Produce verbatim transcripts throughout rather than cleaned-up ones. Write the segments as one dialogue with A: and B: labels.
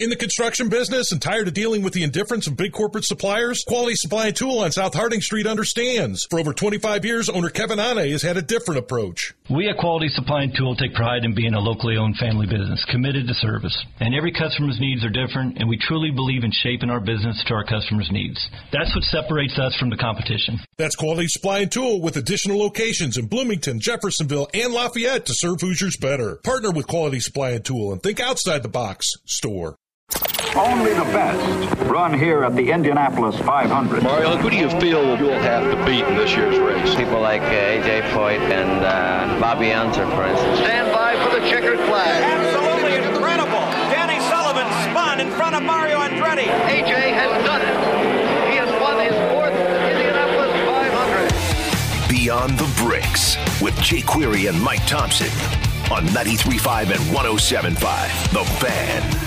A: In the construction business and tired of dealing with the indifference of big corporate suppliers? Quality Supply and Tool on South Harding Street understands. For over twenty-five years, owner Kevin Ane has had a different approach.
B: We at Quality Supply and Tool take pride in being a locally owned family business, committed to service. And every customer's needs are different, and we truly believe in shaping our business to our customers' needs. That's what separates us from the competition.
A: That's Quality Supply and Tool with additional locations in Bloomington, Jeffersonville, and Lafayette to serve Hoosiers better. Partner with Quality Supply and Tool and think outside the box store.
C: Only the best run here at the Indianapolis five hundred.
D: Mario, who do you feel you'll have to beat in this year's race?
E: People like uh, A J Foyt and uh, Bobby Unser, for instance.
F: Stand by for the checkered flag.
G: Absolutely incredible. Danny Sullivan spun in front of Mario Andretti.
F: A J has done it. He has won his fourth Indianapolis five hundred.
H: Beyond the Bricks with Jay Query and Mike Thompson on ninety-three point five and one oh seven point five. The Fan.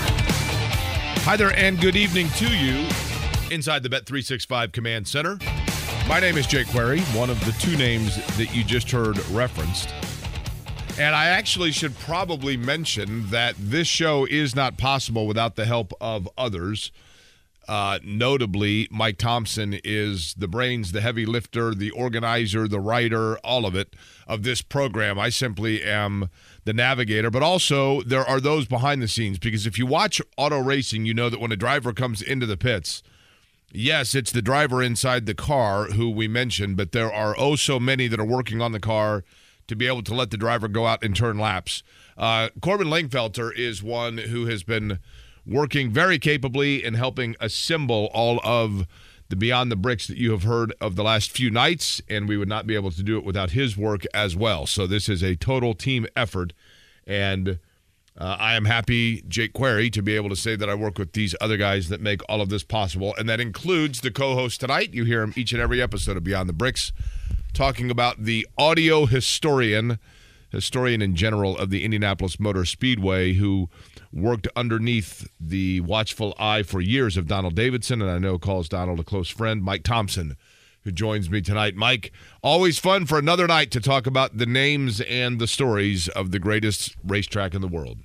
I: Hi there, and good evening to you inside the Bet three sixty-five Command Center. My name is Jake Query, one of the two names that you just heard referenced. And I actually should probably mention that this show is not possible without the help of others. Uh, notably, Mike Thompson is the brains, the heavy lifter, the organizer, the writer, all of it, of this program. I simply am the navigator, but also there are those behind the scenes, because if you watch auto racing, you know that when a driver comes into the pits, yes, it's the driver inside the car who we mentioned, but there are oh so many that are working on the car to be able to let the driver go out and turn laps. Uh, Corbin Langfelter is one who has been working very capably in helping assemble all of the Beyond the Bricks that you have heard of the last few nights, and we would not be able to do it without his work as well. So this is a total team effort, and uh, I am happy, Jake Query, to be able to say that I work with these other guys that make all of this possible, and that includes the co-host tonight. You hear him each and every episode of Beyond the Bricks, talking about the audio historian, historian in general of the Indianapolis Motor Speedway, who worked underneath the watchful eye for years of Donald Davidson, and I know calls Donald a close friend, Mike Thompson, who joins me tonight. Mike, always fun for another night to talk about the names and the stories of the greatest racetrack in the world.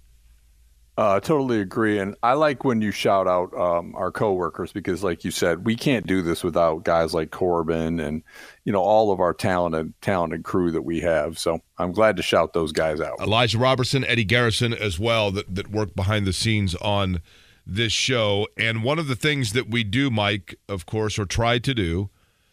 J: Uh, totally agree. And I like when you shout out um, our coworkers, because like you said, we can't do this without guys like Corbin and, you know, all of our talented, talented crew that we have. So I'm glad to shout those guys out.
I: Elijah Robertson, Eddie Garrison as well, that, that work behind the scenes on this show. And one of the things that we do, Mike, of course, or try to do,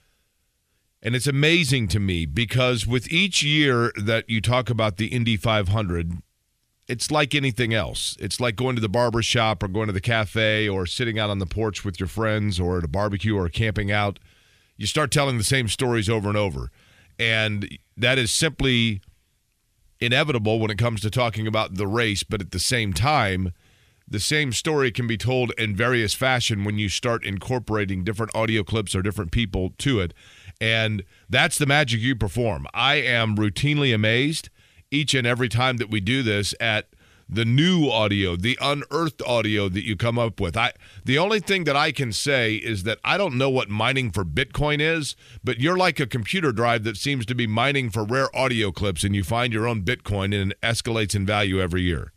I: and it's amazing to me, because with each year that you talk about the Indy five hundred, it's like anything else. It's like going to the barber shop or going to the cafe or sitting out on the porch with your friends or at a barbecue or camping out. You start telling the same stories over and over. And that is simply inevitable when it comes to talking about the race. But at the same time, the same story can be told in various fashion when you start incorporating different audio clips or different people to it. And that's the magic you perform. I am routinely amazed each and every time that we do this at the new audio, the unearthed audio that you come up with. I the only thing that I can say is that I don't know what mining for Bitcoin is, but you're like a computer drive that seems to be mining for rare audio clips, and you find your own Bitcoin, and it escalates in value every year.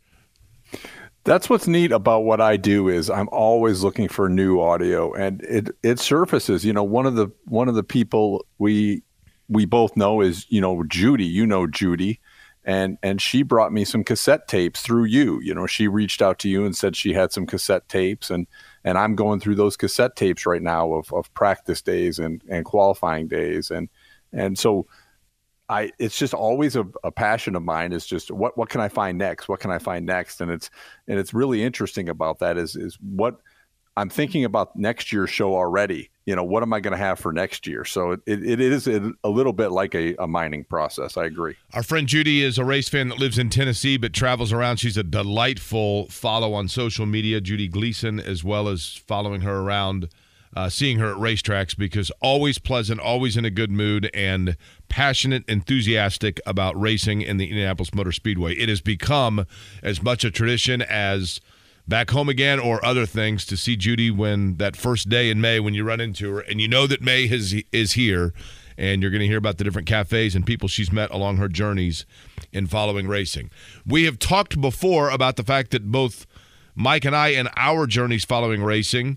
J: That's what's neat about what I do is I'm always looking for new audio, and it it surfaces. You know, one of the one of the people we we both know is, you know, Judy. You know Judy. And and she brought me some cassette tapes through you. You know, she reached out to you and said she had some cassette tapes, and and I'm going through those cassette tapes right now of, of practice days and, and qualifying days, and and so I it's just always a, a passion of mine is just what what can I find next? What can I find next? And it's and it's really interesting about that is is what I'm thinking about next year's show already. You know, what am I going to have for next year? So it, it, it is a, a little bit like a, a mining process. I agree.
I: Our friend Judy is a race fan that lives in Tennessee but travels around. She's a delightful follow on social media, Judy Gleason, as well as following her around, uh, seeing her at racetracks, because always pleasant, always in a good mood, and passionate, enthusiastic about racing in the Indianapolis Motor Speedway. It has become as much a tradition as back home again or other things to see Judy when that first day in May when you run into her, and you know that May has, is here, and you're going to hear about the different cafes and people she's met along her journeys in following racing. We have talked before about the fact that both Mike and I, in our journeys following racing,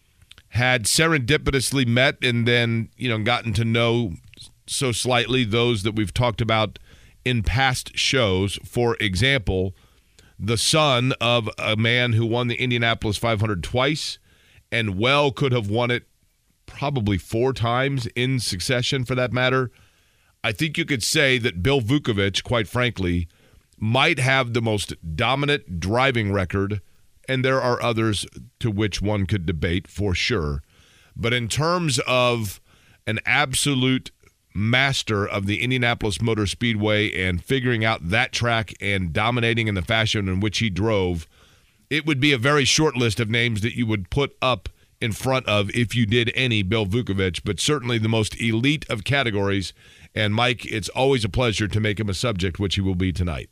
I: had serendipitously met and then, you know, gotten to know so slightly those that we've talked about in past shows. For example, the son of a man who won the Indianapolis five hundred twice and well could have won it probably four times in succession, for that matter. I think you could say that Bill Vukovich, quite frankly, might have the most dominant driving record, and there are others to which one could debate for sure. But in terms of an absolute master of the Indianapolis Motor Speedway and figuring out that track and dominating in the fashion in which he drove, it would be a very short list of names that you would put up in front of, if you did any, Bill Vukovich, but certainly the most elite of categories. And Mike, it's always a pleasure to make him a subject, which he will be tonight.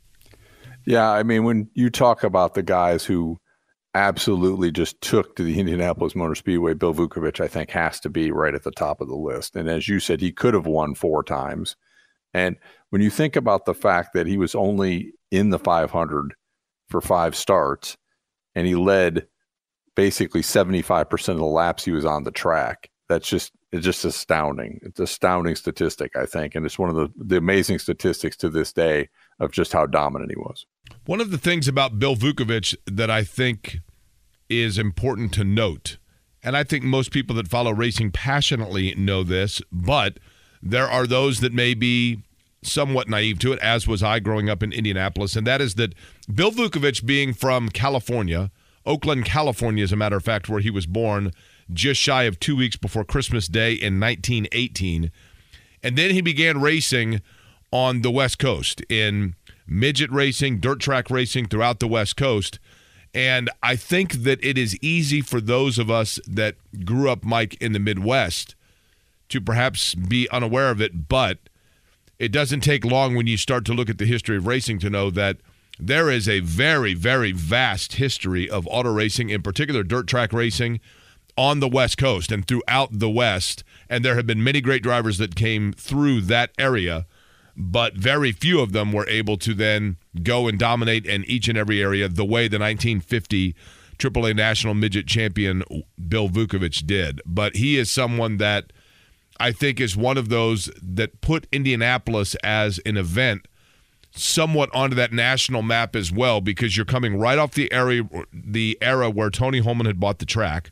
J: Yeah, I mean, when you talk about the guys who absolutely just took to the Indianapolis Motor Speedway, Bill Vukovich, I think, has to be right at the top of the list. And as you said, he could have won four times. And when you think about the fact that he was only in the five hundred for five starts, and he led basically seventy-five percent of the laps he was on the track, that's just it's just astounding. It's an astounding statistic, I think. And it's one of the, the amazing statistics to this day of just how dominant he was.
I: One of the things about Bill Vukovich that I think is important to note, and I think most people that follow racing passionately know this, but there are those that may be somewhat naive to it, as was I growing up in Indianapolis, and that is that Bill Vukovich, being from California, Oakland, California, as a matter of fact, where he was born just shy of two weeks before Christmas Day in nineteen eighteen, and then he began racing on the West Coast in midget racing, dirt track racing throughout the West Coast. And I think that it is easy for those of us that grew up, Mike, in the Midwest to perhaps be unaware of it, but it doesn't take long when you start to look at the history of racing to know that there is a very, very vast history of auto racing, in particular dirt track racing, on the West Coast and throughout the West. And there have been many great drivers that came through that area, but very few of them were able to then go and dominate in each and every area the way the nineteen fifty triple A National Midget Champion Bill Vukovich did. But he is someone that I think is one of those that put Indianapolis as an event somewhat onto that national map as well, because you're coming right off the area, the era where Tony Holman had bought the track.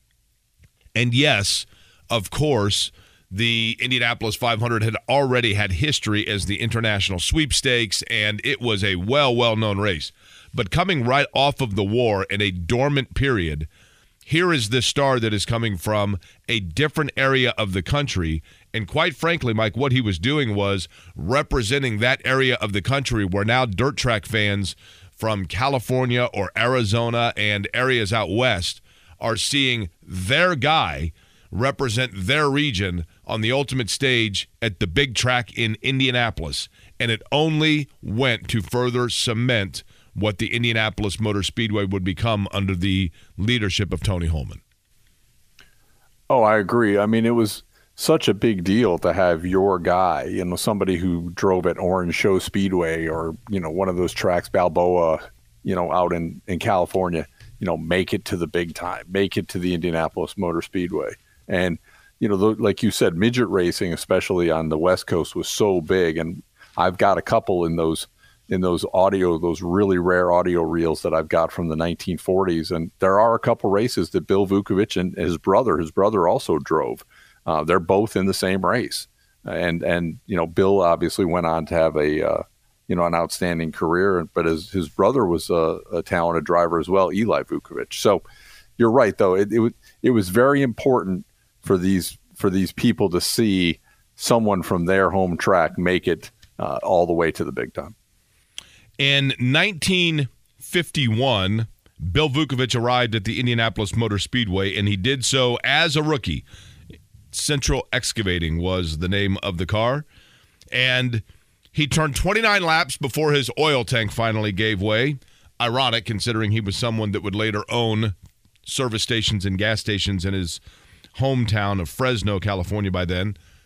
I: And yes, of course, the Indianapolis five hundred had already had history as the international sweepstakes, and it was a well, well-known race. But coming right off of the war in a dormant period, here is this star that is coming from a different area of the country. And quite frankly, Mike, what he was doing was representing that area of the country where now dirt track fans from California or Arizona and areas out west are seeing their guy represent their region on the ultimate stage at the big track in Indianapolis. And it only went to further cement what the Indianapolis Motor Speedway would become under the leadership of Tony Holman.
J: Oh, I agree. I mean, it was such a big deal to have your guy, you know, somebody who drove at Orange Show Speedway or, you know, one of those tracks, Balboa, you know, out in, in California, you know, make it to the big time, make it to the Indianapolis Motor Speedway. And, you know, the, like you said, midget racing, especially on the West Coast, was so big. And I've got a couple in those in those audio, those really rare audio reels that I've got from the nineteen forties. And there are a couple races that Bill Vukovich and his brother, his brother also drove. Uh, they're both in the same race. And, and you know, Bill obviously went on to have a, uh, you know, an outstanding career, but his, his brother was a, a talented driver as well, Eli Vukovich. So you're right, though. It, it, it was very important for these for these people to see someone from their home track make it uh, all the way to the big time.
I: In nineteen fifty-one, Bill Vukovich arrived at the Indianapolis Motor Speedway, and he did so as a rookie. Central Excavating was the name of the car, and he turned twenty-nine laps before his oil tank finally gave way. Ironic, considering he was someone that would later own service stations and gas stations in his hometown of Fresno, California by then.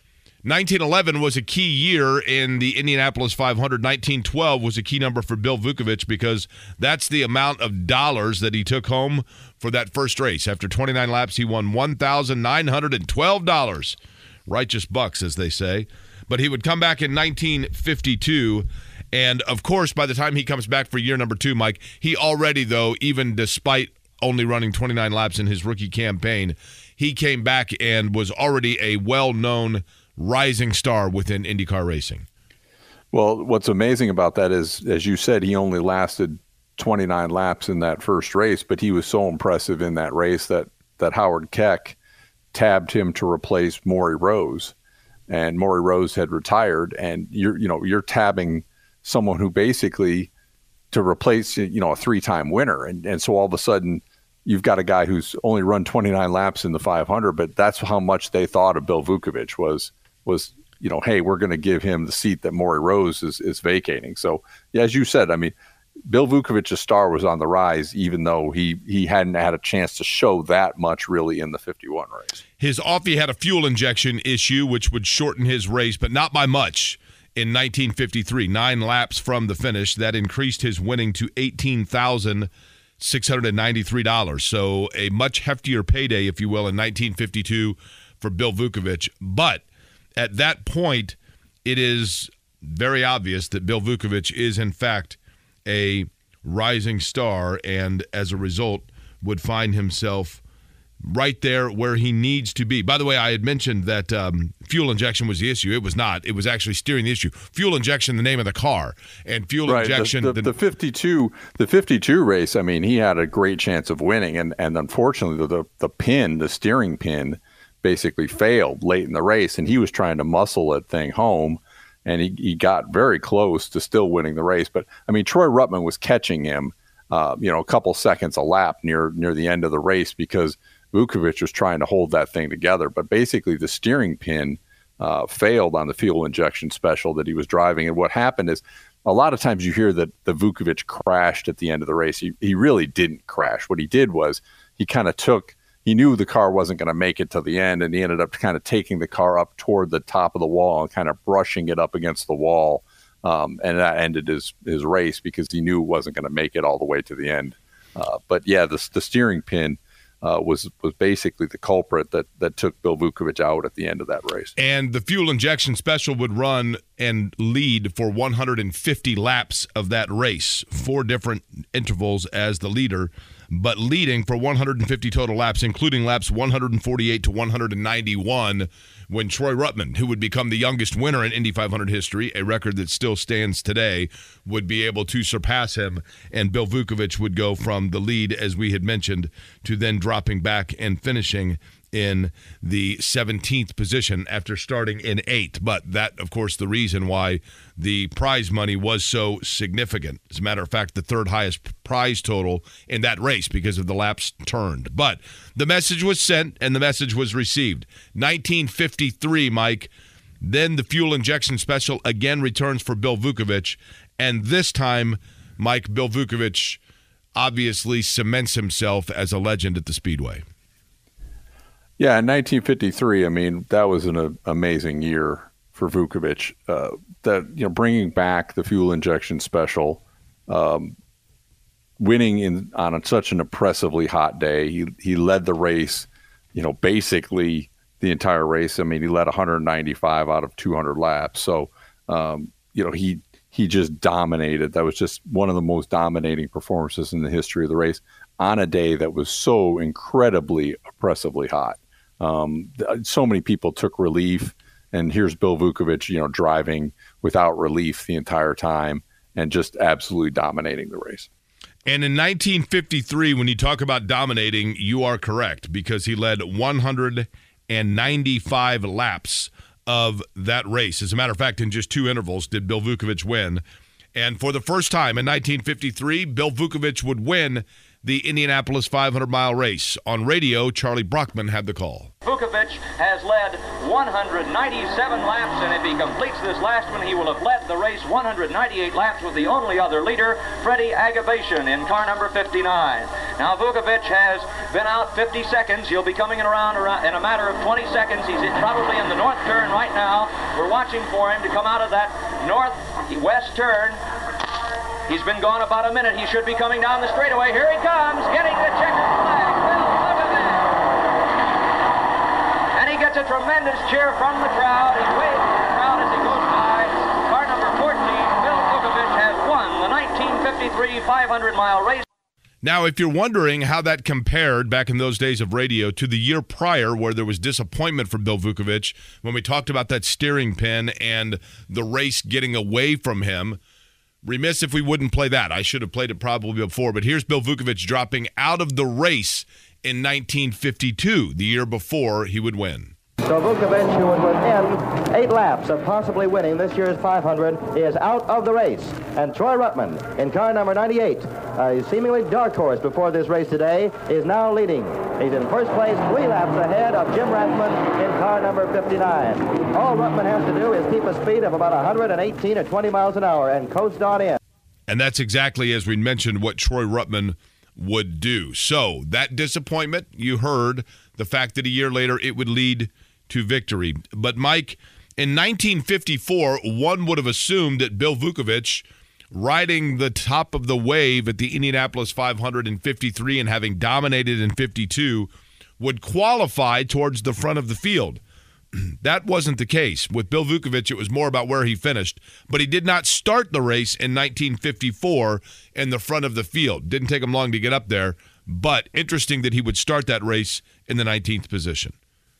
I: nineteen eleven was a key year in the Indianapolis five hundred. nineteen twelve was a key number for Bill Vukovich because that's the amount of dollars that he took home for that first race. After twenty-nine laps, he won one thousand nine hundred twelve dollars. Righteous bucks, as they say. But he would come back in nineteen fifty-two, and, of course, by the time he comes back for year number two, Mike, he already, though, even despite only running twenty-nine laps in his rookie campaign, he came back and was already a well-known rising star within IndyCar racing.
J: Well, what's amazing about that is, as you said, he only lasted twenty-nine laps in that first race, but he was so impressive in that race that, that Howard Keck tabbed him to replace Maury Rose. And Maury Rose had retired, and you're, you know, you're tabbing someone who basically to replace, you know, a three-time winner. And, and so all of a sudden you've got a guy who's only run twenty-nine laps in the five hundred, but that's how much they thought of Bill Vukovich was, was, you know, hey, we're going to give him the seat that Maury Rose is, is vacating. So, yeah, as you said, I mean, Bill Vukovich's star was on the rise, even though he, he hadn't had a chance to show that much really in the fifty-one race.
I: His Offie had a fuel injection issue, which would shorten his race, but not by much. In nineteen fifty-three, nine laps from the finish, that increased his winning to eighteen thousand six hundred ninety-three dollars. So a much heftier payday, if you will, in nineteen fifty-two for Bill Vukovich. But at that point, it is very obvious that Bill Vukovich is, in fact, a rising star, and as a result would find himself right there where he needs to be. By the way, I had mentioned that um, fuel injection was the issue. It was not. It was actually steering the issue. Fuel injection, the name of the car, and fuel
J: right.
I: injection.
J: The, the, the fifty-two, the fifty-two race. I mean, he had a great chance of winning, and and unfortunately, the the pin, the steering pin, basically failed late in the race, and he was trying to muscle that thing home. And he, he got very close to still winning the race. But, I mean, Troy Ruttman was catching him, uh, you know, a couple seconds a lap near near the end of the race because Vukovich was trying to hold that thing together. But basically the steering pin uh, failed on the fuel injection special that he was driving. And what happened is a lot of times you hear that the Vukovich crashed at the end of the race. He, he really didn't crash. What he did was he kind of took – he knew the car wasn't going to make it to the end, and he ended up kind of taking the car up toward the top of the wall and kind of brushing it up against the wall. Um, and that ended his, his race because he knew it wasn't going to make it all the way to the end. Uh, but, yeah, the, the steering pin uh, was was basically the culprit that, that took Bill Vukovich out at the end of that race.
I: And the fuel injection special would run and lead for one hundred fifty laps of that race, four different intervals as the leader, but leading for one hundred fifty total laps, including laps one hundred forty-eight to one hundred ninety-one, when Troy Ruttman, who would become the youngest winner in Indy five hundred history, a record that still stands today, would be able to surpass him, and Bill Vukovich would go from the lead, as we had mentioned, to then dropping back and finishing in the seventeenth position after starting in eighth. But that, of course, the reason why the prize money was so significant. As a matter of fact, the third highest prize total in that race because of the laps turned. But the message was sent and the message was received. nineteen fifty-three, Mike, then the fuel injection special again returns for Bill Vukovich. And this time, Mike, Bill Vukovich obviously cements himself as a legend at the Speedway.
J: Yeah, in nineteen fifty-three, I mean, that was an uh, amazing year for Vukovich. Uh, that, you know, bringing back the fuel injection special, um, winning in on a, such an impressively hot day. He he led the race, you know, basically the entire race. I mean, he led one hundred ninety-five out of two hundred laps. So, um, you know, he he just dominated. That was just one of the most dominating performances in the history of the race on a day that was so incredibly oppressively hot. Um, so many people took relief, and here's Bill Vukovich, you know, driving without relief the entire time and just absolutely dominating the race.
I: And in nineteen fifty-three, when you talk about dominating, you are correct, because he led one hundred ninety-five laps of that race. As a matter of fact, in just two intervals did Bill Vukovich win. And for the first time in nineteen fifty-three, Bill Vukovich would win the Indianapolis five hundred mile race. On radio, Charlie Brockman had the call.
K: Vukovich has led one hundred ninety-seven laps, and if he completes this last one, he will have led the race one hundred ninety-eight laps with the only other leader, Freddie Agabashian, in car number fifty-nine. Now Vukovic has been out fifty seconds. He'll be coming in around, around in a matter of twenty seconds. He's in, probably in the north turn right now. We're watching for him to come out of that northwest turn. He's been gone about a minute. He should be coming down the straightaway. Here he comes, getting the checkered flag. Bill Vukovic. And he gets a tremendous cheer from the crowd. He waves to the crowd as he goes by. Car number fourteen, Bill Vukovic, has won the nineteen fifty-three five hundred mile race.
I: Now, if you're wondering how that compared back in those days of radio to the year prior where there was disappointment from Bill Vukovic when we talked about that steering pin and the race getting away from him, remiss if we wouldn't play that. I should have played it probably before, but here's Bill Vukovic dropping out of the race in nineteen fifty-two, the year before he would win.
L: So Vukovic, who was within eight laps of possibly winning this year's five hundred, is out of the race. And Troy Ruttman, in car number ninety-eight, a seemingly dark horse before this race today, is now leading. He's in first place, three laps ahead of Jim Rathman in car number fifty-nine. All Ruttman has to do is keep a speed of about one hundred eighteen or twenty miles an hour and coast on in.
I: And that's exactly, as we mentioned, what Troy Ruttman would do. So that disappointment, you heard the fact that a year later it would lead to victory. But Mike, in nineteen fifty-four, one would have assumed that Bill Vukovic, riding the top of the wave at the Indianapolis five hundred in fifty-three and having dominated in fifty-two, would qualify towards the front of the field. That wasn't the case. With Bill Vukovic, it was more about where he finished. But he did not start the race in nineteen fifty-four in the front of the field. Didn't take him long to get up there. But interesting that he would start that race in the nineteenth position.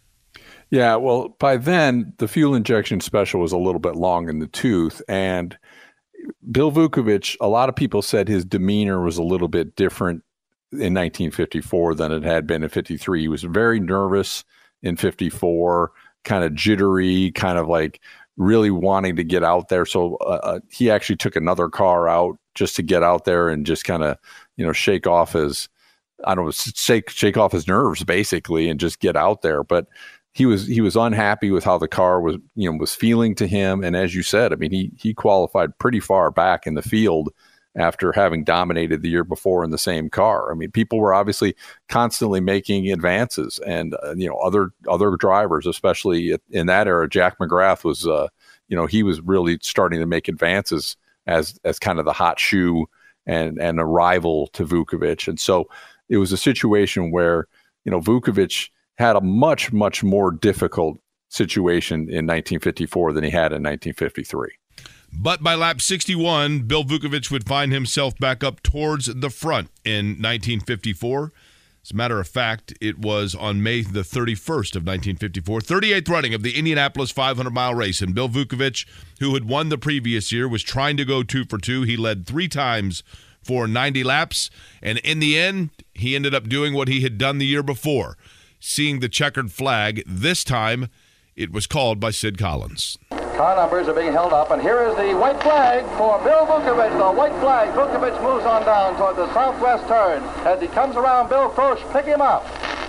J: Yeah, well, by then, the fuel injection special was a little bit long in the tooth. And Bill Vukovic, a lot of people said his demeanor was a little bit different in nineteen fifty-four than it had been in fifty-three. He was very nervous in fifty-four, kind of jittery, kind of like really wanting to get out there. So uh, he actually took another car out just to get out there and just kind of, you know, shake off his, I don't know, shake, shake off his nerves basically and just get out there. But he was he was unhappy with how the car was, you know, was feeling to him. And as you said, I mean, he he qualified pretty far back in the field after having dominated the year before in the same car. I mean, people were obviously constantly making advances, and uh, you know, other other drivers, especially in that era, Jack McGrath was, uh, you know, he was really starting to make advances as as kind of the hot shoe and and a rival to Vukovic. And so it was a situation where, you know, Vukovic had a much, much more difficult situation in nineteen fifty-four than he had in nineteen fifty-three.
I: But by lap sixty-one, Bill Vukovic would find himself back up towards the front in nineteen fifty-four. As a matter of fact, it was on May the thirty-first of nineteen fifty-four, thirty-eighth running of the Indianapolis five hundred mile race. And Bill Vukovic, who had won the previous year, was trying to go two for two. He led three times for ninety laps. And in the end, he ended up doing what he had done the year before, seeing the checkered flag. This time, it was called by Sid Collins.
L: Car numbers are being held up, and here is the white flag for Bill Vukovic. The white flag. Vukovic moves on down toward the southwest turn. As he comes around, Bill Frosch, pick him up.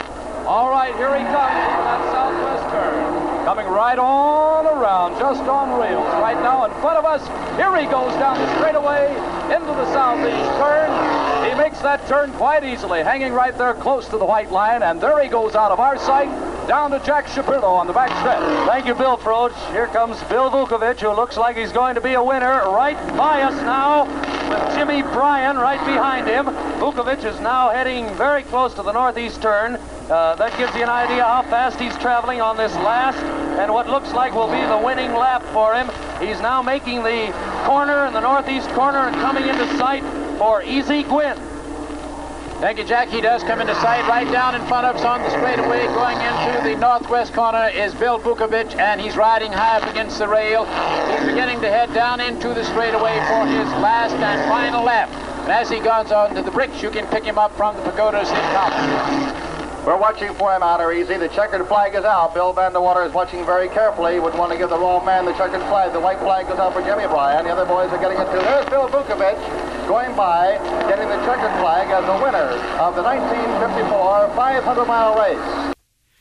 K: All right, here he comes from that southwest turn. Coming right on around, just on rails. Right now in front of us, here he goes down the straightaway into the southeast turn. He makes that turn quite easily, hanging right there close to the white line, and there he goes out of our sight, down to Jack Shapiro on the back stretch. Thank you, Bill Frosch. Here comes Bill Vukovic, who looks like he's going to be a winner, right by us now, with Jimmy Bryan right behind him. Vukovic is now heading very close to the northeast turn. Uh, that gives you an idea how fast he's traveling on this last, and what looks like will be the winning lap for him. He's now making the corner in the northeast corner and coming into sight for Easy Gwynn.
M: Thank you, Jack. He does come into sight right down in front of us on the straightaway. Going into the northwest corner is Bill Vukovic, and he's riding high up against the rail. He's beginning to head down into the straightaway for his last and final lap. And as he goes on to the bricks, you can pick him up from the pagodas in Collins.
L: We're watching for him out there, Easy. The checkered flag is out. Bill Vanderwater is watching very carefully. He wouldn't want to give the wrong man the checkered flag. The white flag goes out for Jimmy Bryan. The other boys are getting it too. There's Bill Vukovic going by, getting the checkered flag as the winner of the nineteen fifty-four five hundred mile race.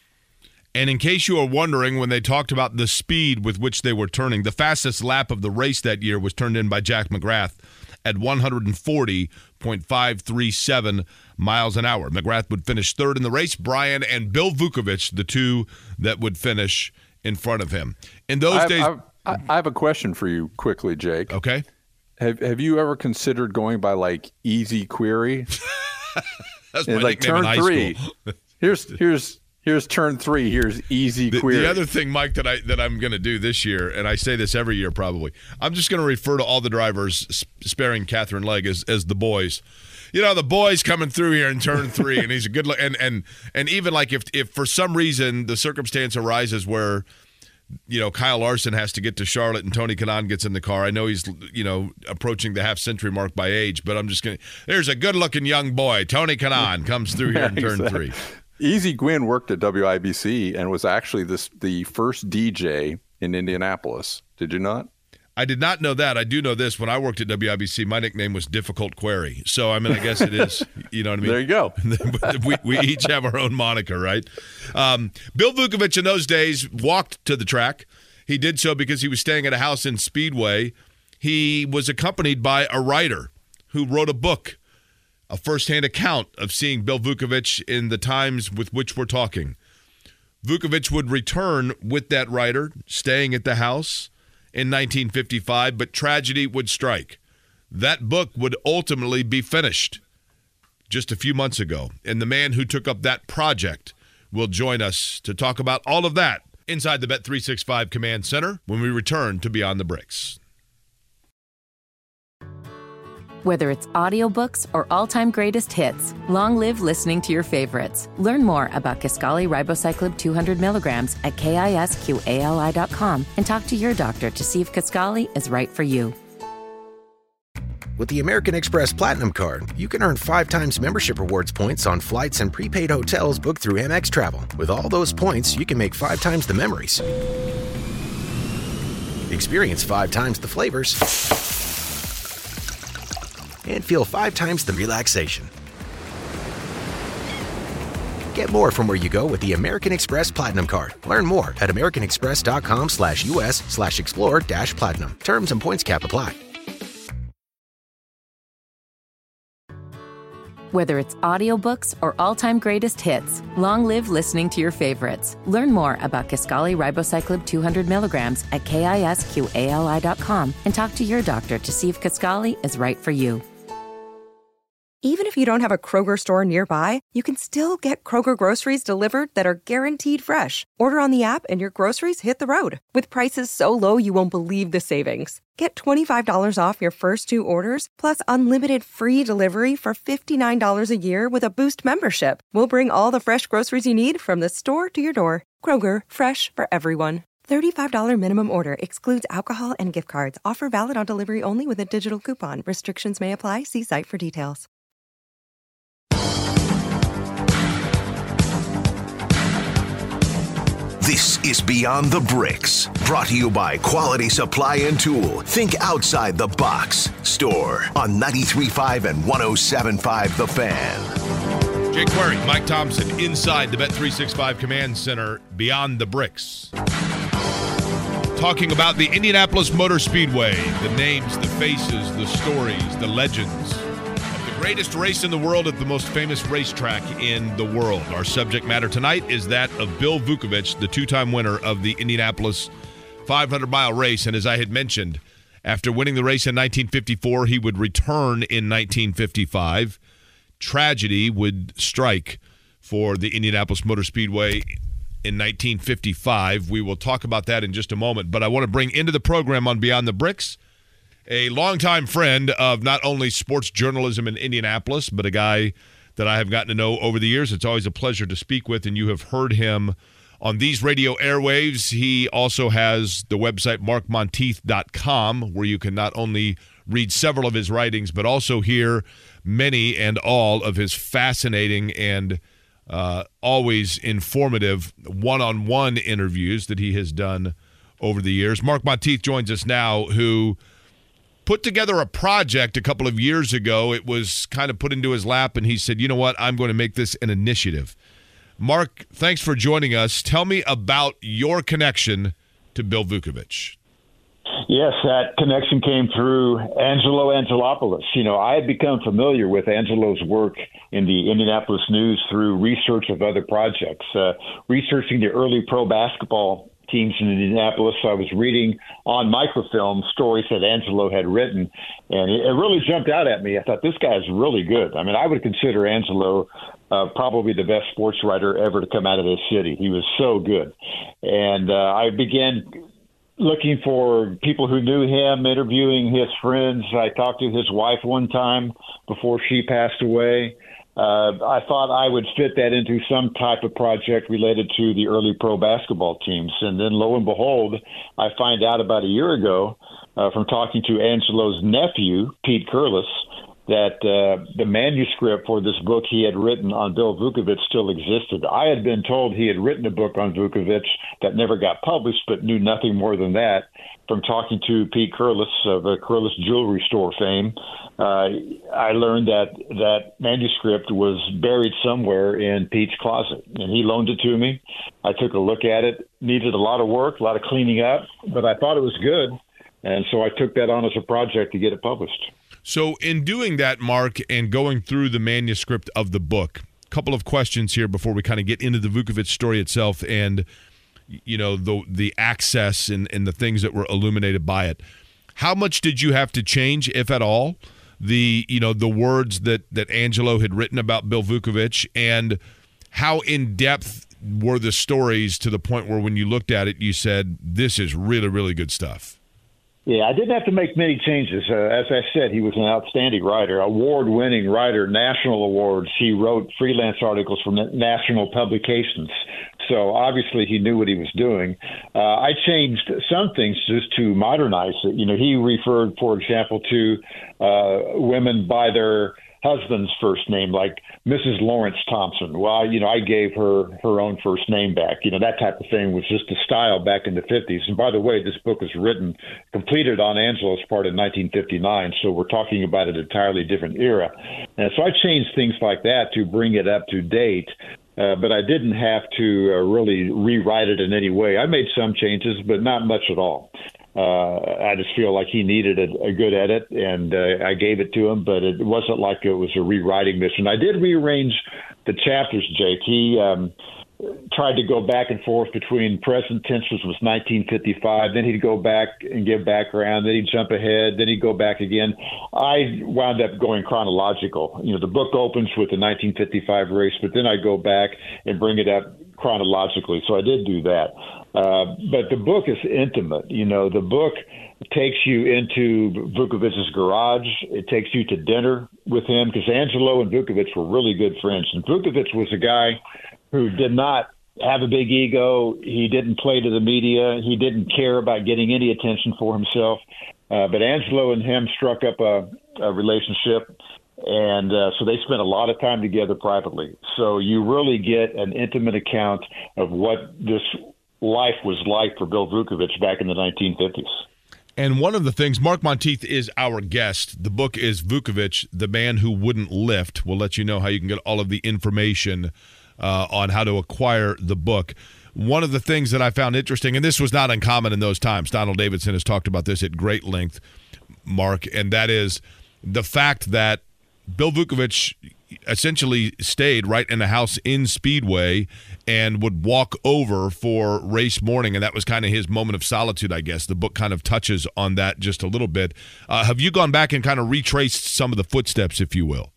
I: And in case you are wondering, when they talked about the speed with which they were turning, the fastest lap of the race that year was turned in by Jack McGrath at one forty point five three seven miles an hour. McGrath would finish third in the race. Bryan and Bill Vukovich, the two that would finish in front of him. In those
J: I,
I: days...
J: I, I, I have a question for you quickly, Jake.
I: Okay.
J: Have Have you ever considered going by, like, Easy Query?
I: That's my
J: like
I: nickname in
J: turn
I: high
J: three.
I: school.
J: here's here's here's turn three. Here's Easy
I: The,
J: Query.
I: the other thing, Mike, that I that I'm going to do this year, and I say this every year probably, I'm just going to refer to all the drivers, sparing Catherine Legg, as as the boys. You know, the boys coming through here in turn three, and he's a good look. And and and even like if if for some reason the circumstance arises where, you know, Kyle Larson has to get to Charlotte and Tony Kanaan gets in the car. I know he's, you know, approaching the half century mark by age, but I'm just going to, there's a good looking young boy. Tony Kanaan comes through here in turn
J: Exactly.
I: three.
J: Easy Gwynn worked at W I B C and was actually this the first D J in Indianapolis. Did you not?
I: I did not know that. I do know this. When I worked at W I B C, my nickname was Difficult Query. So, I mean, I guess it is, you know what I mean?
J: There you go.
I: we, we each have our own moniker, right? Um, Bill Vukovich in those days walked to the track. He did so because he was staying at a house in Speedway. He was accompanied by a writer who wrote a book, a firsthand account of seeing Bill Vukovich in the times with which we're talking. Vukovich would return with that writer, staying at the house in nineteen fifty-five, but tragedy would strike. That book would ultimately be finished just a few months ago, and the man who took up that project will join us to talk about all of that inside the Bet three sixty-five Command Center when we return to Beyond the Bricks.
N: Whether it's audiobooks or all-time greatest hits, long live listening to your favorites. Learn more about Kisqali Ribociclib two hundred milligrams at kisqali dot com and talk to your doctor to see if Kisqali is right for you.
O: With the American Express Platinum Card, you can earn five times membership rewards points on flights and prepaid hotels booked through Amex Travel. With all those points, you can make five times the memories. Experience five times the flavors. And feel five times the relaxation. Get more from where you go with the American Express Platinum Card. Learn more at americanexpress.com slash US slash explore dash platinum. Terms and points cap apply.
N: Whether it's audiobooks or all-time greatest hits, long live listening to your favorites. Learn more about Kisqali Ribociclib two hundred milligrams at kisqali dot com and talk to your doctor to see if Kisqali is right for you.
P: Even if you don't have a Kroger store nearby, you can still get Kroger groceries delivered that are guaranteed fresh. Order on the app and your groceries hit the road with prices so low you won't believe the savings. Get twenty-five dollars off your first two orders, plus unlimited free delivery for fifty-nine dollars a year with a Boost membership. We'll bring all the fresh groceries you need from the store to your door. Kroger, fresh for everyone. thirty-five dollars minimum order excludes alcohol and gift cards. Offer valid on delivery only with a digital coupon. Restrictions may apply. See site for details.
H: This is Beyond the Bricks, brought to you by Quality Supply and Tool. Think outside the box. Store on ninety-three point five and one oh seven point five The Fan.
I: Jake Query, Mike Thompson, inside the Bet three sixty-five Command Center, Beyond the Bricks. Talking about the Indianapolis Motor Speedway, the names, the faces, the stories, the legends of the greatest race in the world at the most famous racetrack in the world. Our subject matter tonight is that of Bill Vukovich, the two-time winner of the Indianapolis five hundred mile race. And as I had mentioned, after winning the race in nineteen fifty-four, he would return in nineteen fifty-five. Tragedy would strike for the Indianapolis Motor Speedway in nineteen fifty-five. We will talk about that in just a moment, but I want to bring into the program on Beyond the Bricks a longtime friend of not only sports journalism in Indianapolis, but a guy that I have gotten to know over the years. It's always a pleasure to speak with, and you have heard him on these radio airwaves. He also has the website mark monteith dot com, where you can not only read several of his writings, but also hear many and all of his fascinating and uh, always informative one-on-one interviews that he has done over the years. Mark Monteith joins us now, who put together a project a couple of years ago. It was kind of put into his lap, and he said, you know what, I'm going to make this an initiative. Mark, thanks for joining us. Tell me about your connection to Bill Vukovich.
Q: Yes, that connection came through Angelo Angelopoulos. You know, I had become familiar with Angelo's work in the Indianapolis News through research of other projects, uh, researching the early pro basketball teams in Indianapolis. I was reading on microfilm stories that Angelo had written, and it really jumped out at me. I thought, this guy's really good. I mean, I would consider Angelo uh, probably the best sports writer ever to come out of this city. He was so good. And uh, I began looking for people who knew him, interviewing his friends. I talked to his wife one time before she passed away. Uh, I thought I would fit that into some type of project related to the early pro basketball teams. And then lo and behold, I find out about a year ago uh, from talking to Angelo's nephew, Pete Curlis, that uh, the manuscript for this book he had written on Bill Vukovich still existed. I had been told he had written a book on Vukovich that never got published, but knew nothing more than that from talking to Pete Curlis of the Curlis Jewelry Store fame. Uh, I learned that that manuscript was buried somewhere in Pete's closet, and he loaned it to me. I took a look at it. Needed a lot of work, a lot of cleaning up, but I thought it was good, and so I took that on as a project to get it published.
I: So in doing that, Mark, and going through the manuscript of the book, a couple of questions here before we kind of get into the Vukovich story itself and, you know, the the access and, and the things that were illuminated by it. How much did you have to change, if at all, the, you know, the words that, that Angelo had written about Bill Vukovich, and how in-depth were the stories to the point where when you looked at it, you said, this is really, really good stuff?
Q: Yeah, I didn't have to make many changes. Uh, as I said, he was an outstanding writer, award-winning writer, national awards. He wrote freelance articles for national publications. So obviously he knew what he was doing. Uh, I changed some things just to modernize it. You know, he referred, for example, to uh, women by their husband's first name, like Missus Lawrence Thompson. Well, you know, I gave her her own first name back. You know, that type of thing was just a style back in the fifties. And by the way, this book was written, completed on Angelo's part in nineteen fifty-nine, so we're talking about an entirely different era. And so I changed things like that to bring it up to date. Uh, but I didn't have to uh, really rewrite it in any way. I made some changes, but not much at all. Uh, I just feel like he needed a, a good edit, and uh, I gave it to him, but it wasn't like it was a rewriting mission. I did rearrange the chapters, Jake. He um, tried to go back and forth between present tense, which was nineteen fifty-five, then he'd go back and give background, then he'd jump ahead, then he'd go back again. I wound up going chronological. You know, the book opens with the nineteen fifty-five race, but then I go back and bring it up chronologically, so I did do that. Uh, but the book is intimate. You know, the book takes you into Vukovich's garage. It takes you to dinner with him, because Angelo and Vukovich were really good friends. And Vukovich was a guy who did not have a big ego. He didn't play to the media. He didn't care about getting any attention for himself. Uh, but Angelo and him struck up a, a relationship, and uh, so they spent a lot of time together privately. So you really get an intimate account of what this life was like for Bill Vukovich back in the nineteen fifties.
I: And one of the things, Mark Monteith is our guest. The book is Vukovich, The Man Who Wouldn't Lift. We'll let you know how you can get all of the information uh, on how to acquire the book. One of the things that I found interesting, and this was not uncommon in those times, Donald Davidson has talked about this at great length, Mark, and that is the fact that Bill Vukovich essentially stayed right in the house in Speedway and would walk over for race morning, and that was kind of his moment of solitude, I guess. The book kind of touches on that just a little bit. Uh, have you gone back and kind of retraced some of the footsteps, if you will?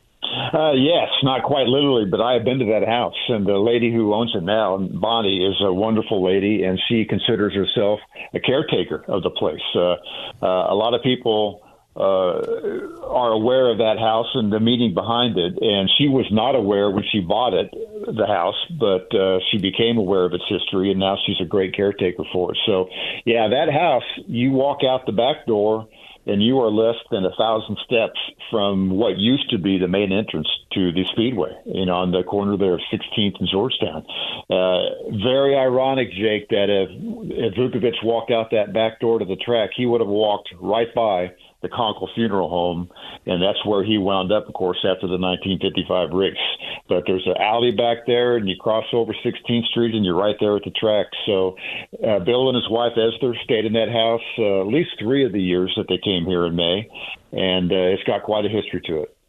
Q: Uh, yes, not quite literally, but I have been to that house, and the lady who owns it now, Bonnie, is a wonderful lady, and she considers herself a caretaker of the place. Uh, uh, a lot of people Uh, are aware of that house and the meaning behind it. And she was not aware when she bought it, the house, but uh, she became aware of its history, and now she's a great caretaker for it. So, yeah, that house, you walk out the back door and you are less than a thousand steps from what used to be the main entrance to the Speedway, you know, on the corner there of sixteenth and Georgetown. Uh, very ironic, Jake, that if, if Vukovich walked out that back door to the track, he would have walked right by the Conkle Funeral Home, and that's where he wound up, of course, after the nineteen fifty-five race. But there's an alley back there, and you cross over sixteenth Street, and you're right there at the track. So uh, Bill and his wife Esther stayed in that house uh, at least three of the years that they came here in May, and uh, it's got quite a history to it.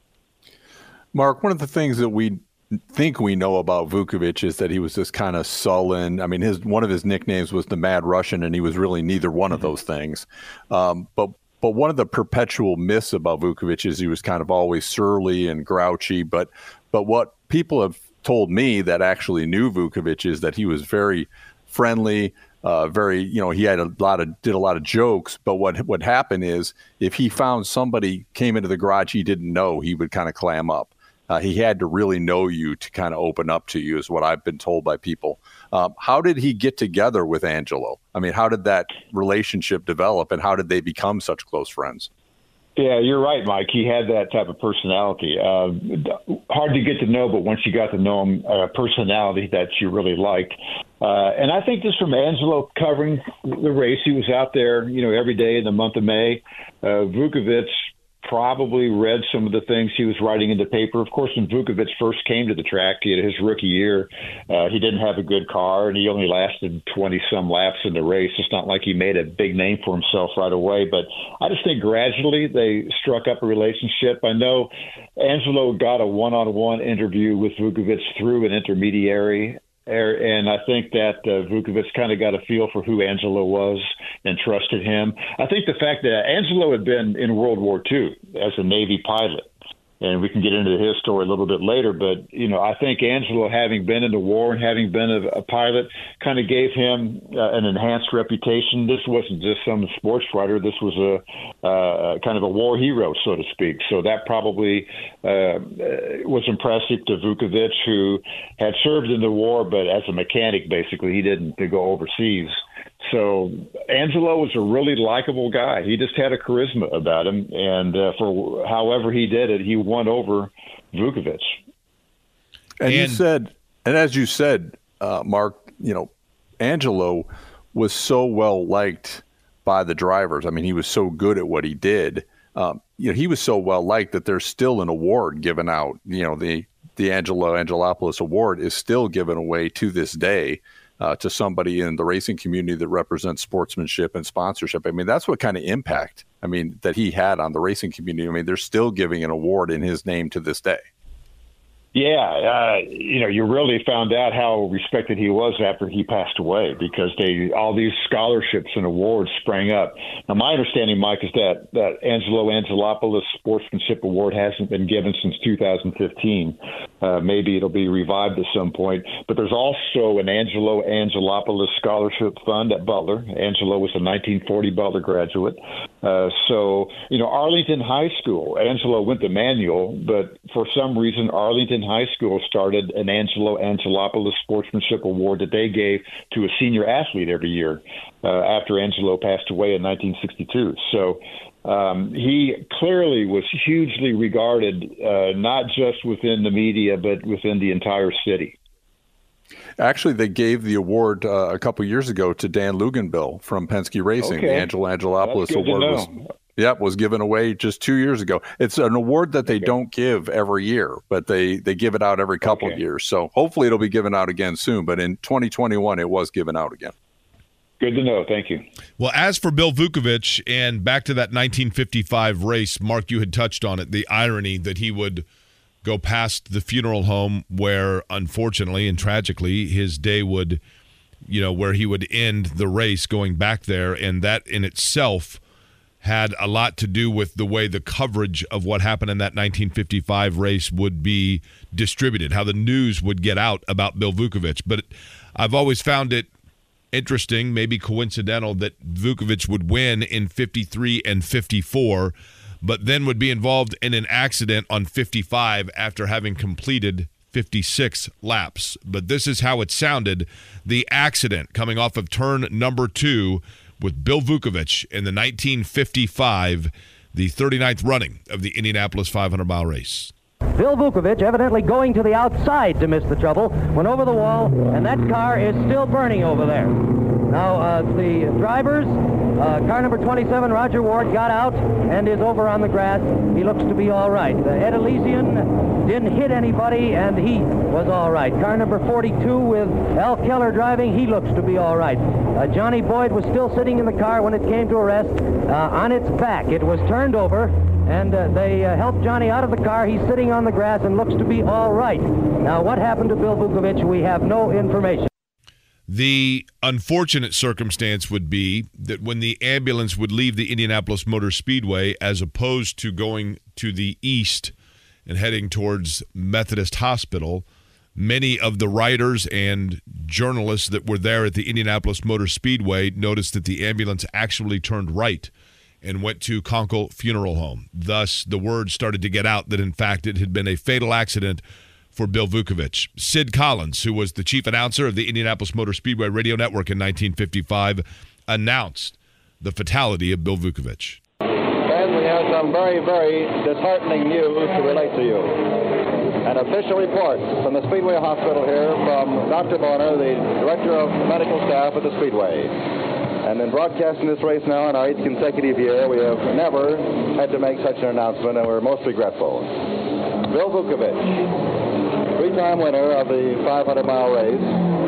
J: Mark, one of the things that we think we know about Vukovich is that he was this kind of sullen. I mean, his one of his nicknames was the Mad Russian, and he was really neither one of those things. Um, but but one of the perpetual myths about Vukovich is he was kind of always surly and grouchy. But but what people have told me that actually knew Vukovich is that he was very friendly, uh, very you know he had a lot of did a lot of jokes. But what what happened is if he found somebody came into the garage he didn't know, he would kind of clam up. Uh, he had to really know you to kind of open up to you, is what I've been told by people. Um, how did he get together with Angelo? I mean, how did that relationship develop, and how did they become such close friends?
Q: Yeah, you're right, Mike. He had that type of personality. Uh, hard to get to know, but once you got to know him, a uh, personality that you really liked. Uh, and I think just from Angelo covering the race, he was out there, you know, every day in the month of May. Uh, Vukovich probably read some of the things he was writing in the paper. Of course, when Vukovich first came to the track, he had his rookie year, uh, he didn't have a good car, and he only lasted twenty-some laps in the race. It's not like he made a big name for himself right away, but I just think gradually they struck up a relationship. I know Angelo got a one-on-one interview with Vukovich through an intermediary, and I think that uh, Vukovich kind of got a feel for who Angelo was and trusted him. I think the fact that Angelo had been in World War Two as a Navy pilot, and we can get into his story a little bit later, but, you know, I think Angelo, having been in the war and having been a, a pilot, kind of gave him uh, an enhanced reputation. This wasn't just some sports writer. This was a uh, kind of a war hero, so to speak. So that probably uh, was impressive to Vukovich, who had served in the war, but as a mechanic, basically, he didn't go overseas. So Angelo was a really likable guy. He just had a charisma about him, and uh, for however he did it, he won over Vukovich.
J: And, and you said, and as you said, uh, Mark, you know, Angelo was so well liked by the drivers. I mean, he was so good at what he did. Um, you know, he was so well liked that there's still an award given out. You know, the the Angelo Angelopoulos Award is still given away to this day. Uh, to somebody in the racing community that represents sportsmanship and sponsorship. I mean, that's what kind of impact, I mean, that he had on the racing community. I mean, they're still giving an award in his name to this day.
Q: Yeah, uh, you know, you really found out how respected he was after he passed away, because they all these scholarships and awards sprang up. Now, my understanding, Mike, is that that Angelo Angelopoulos Sportsmanship Award hasn't been given since two thousand fifteen. Uh, maybe it'll be revived at some point. But there's also an Angelo Angelopoulos Scholarship Fund at Butler. Angelo was a nineteen forty Butler graduate. Uh, so, you know, Arlington High School, Angelo went to Manual, but for some reason, Arlington High School started an Angelo Angelopoulos Sportsmanship Award that they gave to a senior athlete every year uh, after Angelo passed away in nineteen sixty-two. So um, he clearly was hugely regarded, uh, not just within the media, but within the entire city.
J: Actually, they gave the award uh, a couple years ago to Dan Luganbill from Penske Racing.
Q: Okay.
J: The Angelo Angelopoulos Award was, yep, was given away just two years ago. It's an award that they okay. don't give every year, but they, they give it out every couple okay. years. So hopefully it'll be given out again soon. But in twenty twenty-one, it was given out again.
Q: Good to know. Thank you.
I: Well, as for Bill Vukovich, and back to that nineteen fifty-five race, Mark, you had touched on it, the irony that he would go past the funeral home where, unfortunately and tragically, his day would, you know, where he would end the race going back there. And that in itself had a lot to do with the way the coverage of what happened in that nineteen fifty-five race would be distributed, how the news would get out about Bill Vukovich. But I've always found it interesting, maybe coincidental, that Vukovich would win in fifty-three and fifty-four, but then would be involved in an accident on fifty-five after having completed fifty-six laps. But this is how it sounded, the accident coming off of turn number two with Bill Vukovich in the nineteen fifty-five, the thirty-ninth running of the Indianapolis five hundred mile race.
L: Bill Vukovich, evidently going to the outside to miss the trouble, went over the wall, and that car is still burning over there. Now, uh, the drivers, uh, car number twenty-seven, Roger Ward, got out and is over on the grass. He looks to be all right. The Ed Elysian didn't hit anybody, and he was all right. Car number forty-two with Al Keller driving, he looks to be all right. Uh, Johnny Boyd was still sitting in the car when it came to a rest. Uh, on its back, it was turned over, and uh, they uh, helped Johnny out of the car. He's sitting on the grass and looks to be all right. Now, what happened to Bill Vukovich, we have no information.
I: The unfortunate circumstance would be that when the ambulance would leave the Indianapolis Motor Speedway, as opposed to going to the east and heading towards Methodist Hospital, many of the writers and journalists that were there at the Indianapolis Motor Speedway noticed that the ambulance actually turned right and went to Conkle Funeral Home. Thus, the word started to get out that, in fact, it had been a fatal accident for Bill Vukovich. Sid Collins, who was the chief announcer of the Indianapolis Motor Speedway Radio Network in nineteen fifty-five, announced the fatality of Bill Vukovich.
R: And we have some very, very disheartening news to relate to you. An official report from the Speedway Hospital here from Doctor Bonner, the director of medical staff at the Speedway. And in broadcasting this race now in our eighth consecutive year, we have never had to make such an announcement, and we're most regretful. Bill Vukovich, three-time winner of the five hundred mile race,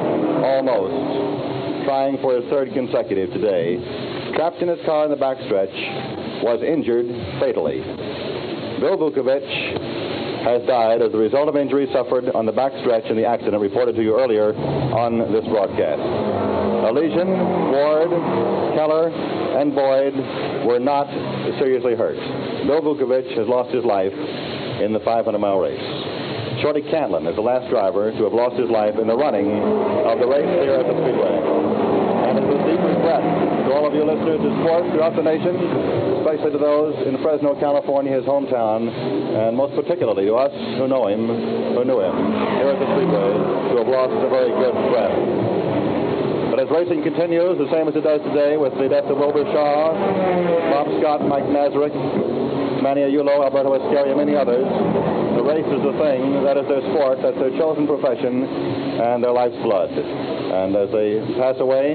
R: almost, trying for his third consecutive today, trapped in his car in the backstretch, was injured fatally. Bill Vukovich has died as a result of injuries suffered on the backstretch in the accident reported to you earlier on this broadcast. Elysian, Ward, Keller, and Boyd were not seriously hurt. Bill Vukovich has lost his life in the five hundred mile race. Shorty Cantlin is the last driver to have lost his life in the running of the race here at the Speedway. And it's with deep regret to all of you listeners to sports throughout the nation, especially to those in Fresno, California, his hometown, and most particularly to us who know him, who knew him here at the Speedway, who have lost a very good friend. But as racing continues, the same as it does today, with the death of Wilbur Shaw, Bob Scott, Mike Nazarick, Manny Ayulo, Alberto Escaria, many others, the race is the thing, that is their sport, that's their chosen profession, and their life's blood. And as they pass away,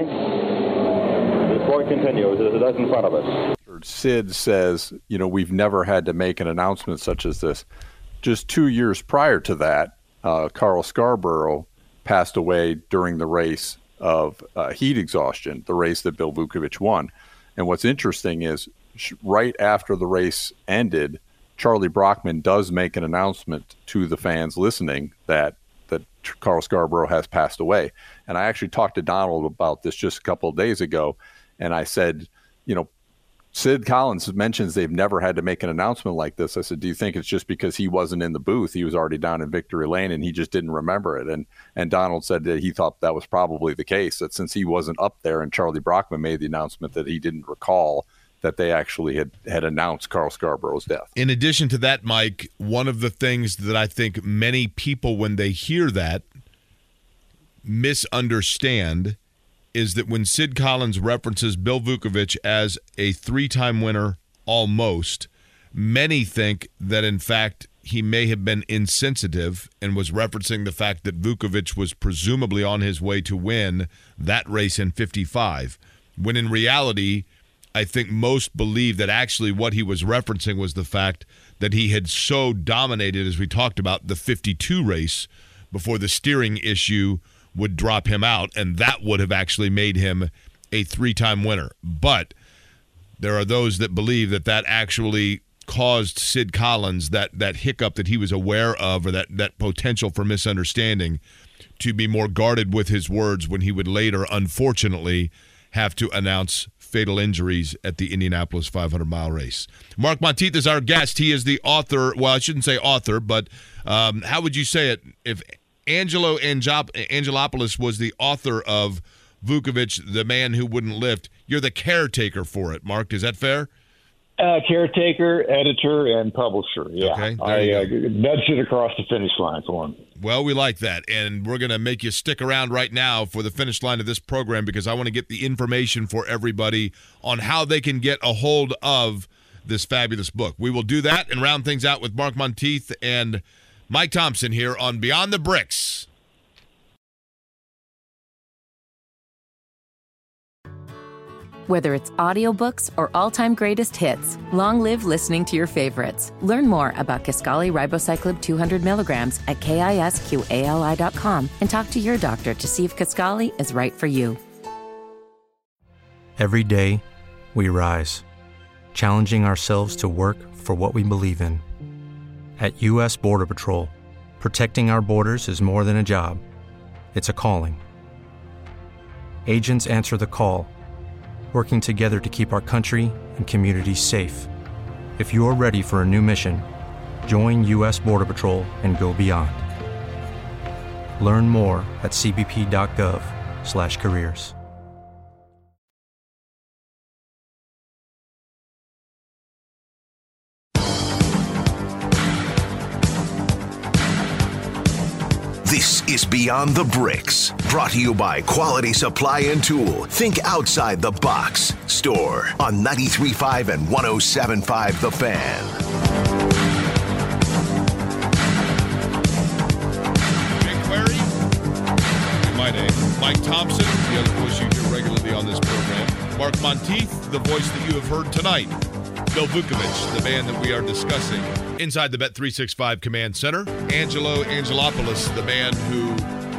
R: the sport continues as it does in front of us.
J: Sid says, you know, we've never had to make an announcement such as this. Just two years prior to that, uh, Carl Scarborough passed away during the race of uh, heat exhaustion, the race that Bill Vukovich won. And what's interesting is sh- right after the race ended, Charlie Brockman does make an announcement to the fans listening that that Carl Scarborough has passed away. And I actually talked to Donald about this just a couple of days ago, and I said, you know, Sid Collins mentions they've never had to make an announcement like this. I said, do you think it's just because he wasn't in the booth? He was already down in Victory Lane and he just didn't remember it. And and Donald said that he thought that was probably the case, that since he wasn't up there and Charlie Brockman made the announcement, that he didn't recall that they actually had, had announced Carl Scarborough's death.
I: In addition to that, Mike, one of the things that I think many people, when they hear that, misunderstand is that when Sid Collins references Bill Vukovich as a three-time winner almost, many think that, in fact, he may have been insensitive and was referencing the fact that Vukovich was presumably on his way to win that race in fifty-five, when in reality, I think most believe that actually what he was referencing was the fact that he had so dominated, as we talked about, the fifty-two race before the steering issue would drop him out, and that would have actually made him a three-time winner. But there are those that believe that that actually caused Sid Collins, that that hiccup that he was aware of, or that, that potential for misunderstanding, to be more guarded with his words when he would later, unfortunately, have to announce fatal injuries at the Indianapolis five hundred mile race. Mark Monteith is our guest. He is the author, well, I shouldn't say author, but um, how would you say it? If Angelo Angel- Angelopoulos was the author of Vukovich, the man who wouldn't lift, you're the caretaker for it, Mark. Is that fair?
Q: Uh, caretaker, editor, and publisher. Yeah,
I: okay,
Q: I uh, nudged it across the finish line for him.
I: Well, we like that, and we're going to make you stick around right now for the finish line of this program, because I want to get the information for everybody on how they can get a hold of this fabulous book. We will do that and round things out with Mark Monteith and Mike Thompson here on Beyond the Bricks.
N: Whether it's audiobooks or all-time greatest hits, long live listening to your favorites. Learn more about Kisqali Ribociclib two hundred milligrams at kisqali dot com and talk to your doctor to see if Kisqali is right for you.
S: Every day, we rise, challenging ourselves to work for what we believe in. At U S Border Patrol, protecting our borders is more than a job. It's a calling. Agents answer the call, working together to keep our country and communities safe. If you're ready for a new mission, join U S Border Patrol and go beyond. Learn more at c b p dot gov slash careers.
H: This is Beyond the Bricks, brought to you by Quality Supply and Tool. Think outside the box. Store on ninety-three point five and one oh seven point five The Fan.
I: Jake Query, my name. Mike Thompson, the other voice you hear regularly on this program. Mark Monteith, the voice that you have heard tonight. Bill Vukovich, the man that we are discussing inside the Bet three sixty-five Command Center. Angelo Angelopoulos, the man who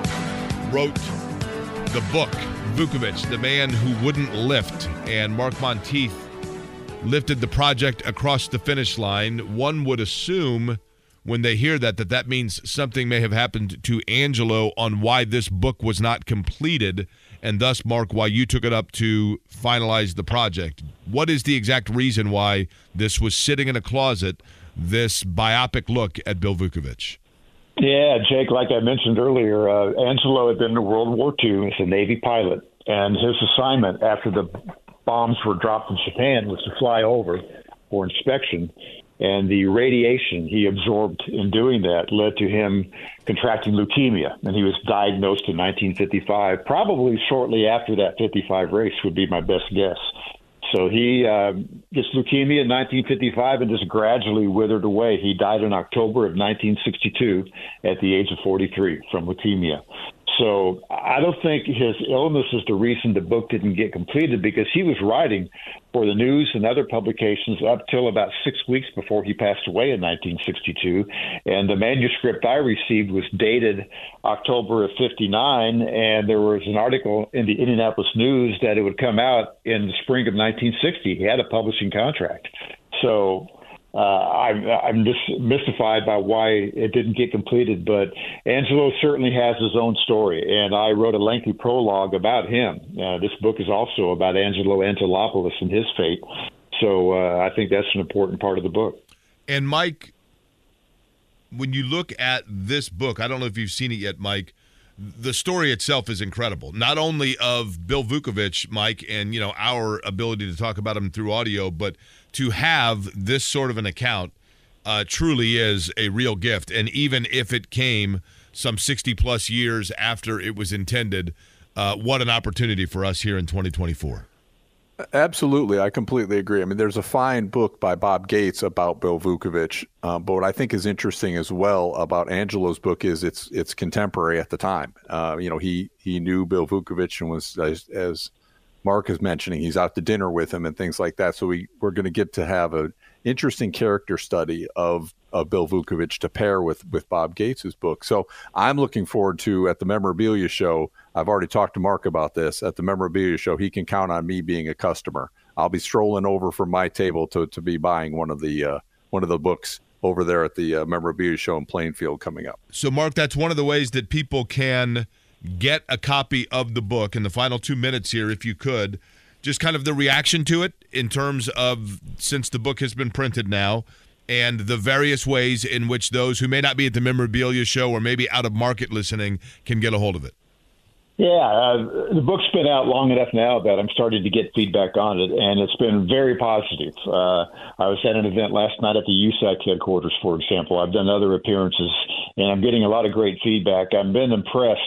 I: wrote the book. Vukovich, the man who wouldn't lift. And Mark Monteith lifted the project across the finish line. One would assume when they hear that, that that means something may have happened to Angelo on why this book was not completed, and thus, Mark, why you took it up to finalize the project. What is the exact reason why this was sitting in a closet, this biopic look at Bill Vukovich?
Q: Yeah, Jake, like I mentioned earlier, uh, Angelo had been in World War Two as a Navy pilot, and his assignment after the bombs were dropped in Japan was to fly over for inspection. And the radiation he absorbed in doing that led to him contracting leukemia. And he was diagnosed in nineteen fifty-five, probably shortly after that fifty-five race would be my best guess. So he uh, gets leukemia in nineteen fifty-five and just gradually withered away. He died in October of nineteen sixty-two at the age of forty-three from leukemia. So I don't think his illness is the reason the book didn't get completed, because he was writing for the news and other publications up till about six weeks before he passed away in nineteen sixty-two. And the manuscript I received was dated October of fifty-nine, and there was an article in the Indianapolis News that it would come out in the spring of nineteen sixty. He had a publishing contract. So Uh, I'm, I'm just mystified by why it didn't get completed, but Angelo certainly has his own story, and I wrote a lengthy prologue about him. Uh, this book is also about Angelo Angelopoulos and his fate, so uh, I think that's an important part of the book.
I: And Mike, when you look at this book, I don't know if you've seen it yet, Mike, the story itself is incredible. Not only of Bill Vukovich, Mike, and you know our ability to talk about him through audio, but to have this sort of an account uh, truly is a real gift. And even if it came some sixty plus years after it was intended, uh, what an opportunity for us here in twenty twenty-four.
J: Absolutely. I completely agree. I mean, there's a fine book by Bob Gates about Bill Vukovich, uh, but what I think is interesting as well about Angelo's book is it's it's contemporary at the time. Uh, you know, he he knew Bill Vukovich and was, as, as Mark is mentioning, he's out to dinner with him and things like that. So we, we're going to get to have an interesting character study of, of Bill Vukovich to pair with, with Bob Gates's book. So I'm looking forward to, at the Memorabilia Show, I've already talked to Mark about this, at the Memorabilia Show, he can count on me being a customer. I'll be strolling over from my table to, to be buying one of the uh, one of the books over there at the uh, Memorabilia Show in Plainfield coming up.
I: So, Mark, that's one of the ways that people can get a copy of the book in the final two minutes here, if you could. Just kind of the reaction to it in terms of, since the book has been printed now, and the various ways in which those who may not be at the Memorabilia Show or maybe out of market listening can get a hold of it.
Q: Yeah, uh, the book's been out long enough now that I'm starting to get feedback on it, and it's been very positive. Uh, I was at an event last night at the U S A C headquarters, for example. I've done other appearances, and I'm getting a lot of great feedback. I've been impressed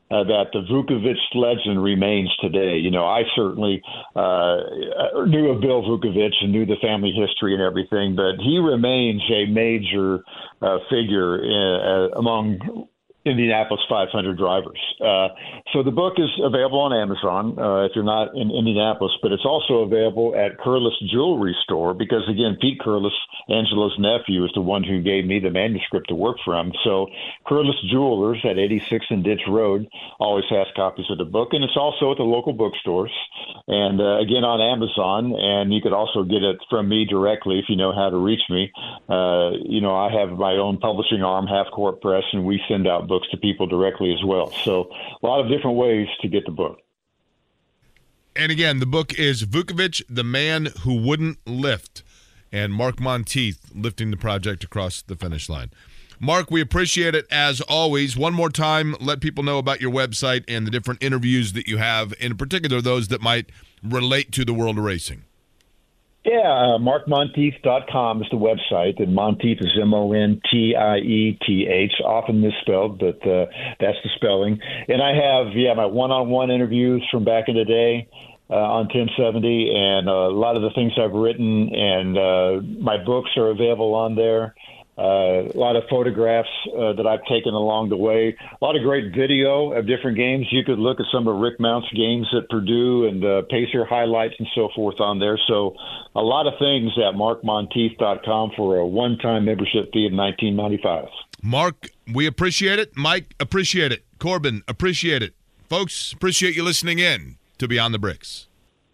Q: uh, that the Vukovich legend remains today. You know, I certainly uh, knew of Bill Vukovich and knew the family history and everything, but he remains a major uh, figure in, uh, among Indianapolis five hundred drivers. Uh, so the book is available on Amazon uh, if you're not in Indianapolis, but it's also available at Curliss Jewelry Store because, again, Pete Curliss, Angela's nephew, is the one who gave me the manuscript to work from. So Curliss Jewelers at eighty-sixth and Ditch Road always has copies of the book, and it's also at the local bookstores and, uh, again, on Amazon, and you could also get it from me directly if you know how to reach me. Uh, you know, I have my own publishing arm, Half Court Press, and we send out books to people directly as well. So a lot of different ways to get the book.
I: And again, the book is Vukovich, The Man Who Wouldn't Lift, and Mark Monteith lifting the project across the finish line. Mark, we appreciate it as always. One more time, let people know about your website and the different interviews that you have, in particular those that might relate to the world of racing.
Q: Yeah, uh, mark monteith dot com is the website, and Monteith is M O N T I E T H, often misspelled, but uh, that's the spelling. And I have, yeah, my one-on-one interviews from back in the day uh, on ten seventy, and uh, a lot of the things I've written, and uh, my books are available on there. Uh, a lot of photographs uh, that I've taken along the way. A lot of great video of different games. You could look at some of Rick Mount's games at Purdue and uh, Pacer highlights and so forth on there. So a lot of things at mark monteith dot com for a one-time membership fee of nineteen ninety-five.
I: Mark, we appreciate it. Mike, appreciate it. Corbin, appreciate it. Folks, appreciate you listening in to Beyond the Bricks.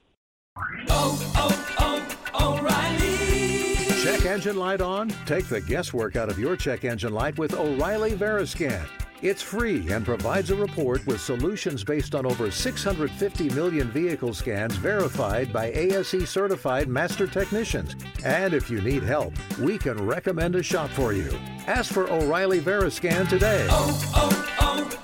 T: Oh, oh, oh, O'Reilly.
U: Check engine light on? Take the guesswork out of your check engine light with O'Reilly Veriscan. It's free and provides a report with solutions based on over six hundred fifty million vehicle scans verified by A S E certified master technicians. And if you need help, we can recommend a shop for you. Ask for O'Reilly Veriscan today.
T: Oh, oh,